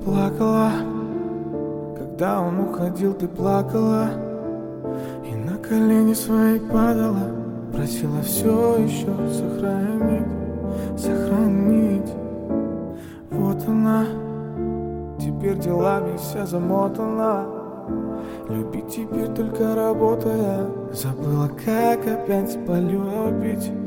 плакала, когда он уходил, ты плакала и на колени свои падала, просила все еще сохранить, сохранить. Вот она, теперь делами вся замотана, любить теперь только работая. Забыла, как опять полюбить.